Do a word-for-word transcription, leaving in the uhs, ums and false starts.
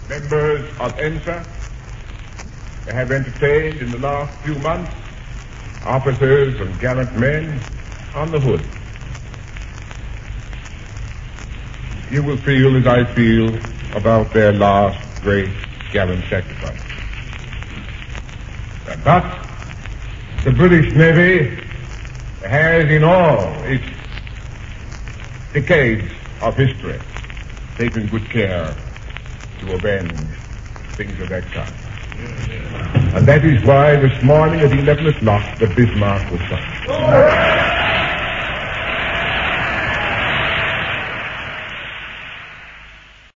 members of ENSA have entertained in the last few months officers and gallant men on the hood. You will feel as I feel about their last great gallant sacrifice. But the British Navy has in all its decades of history taken good care to avenge things of that kind. And that is why this morning at eleven o'clock the Bismarck was sunk.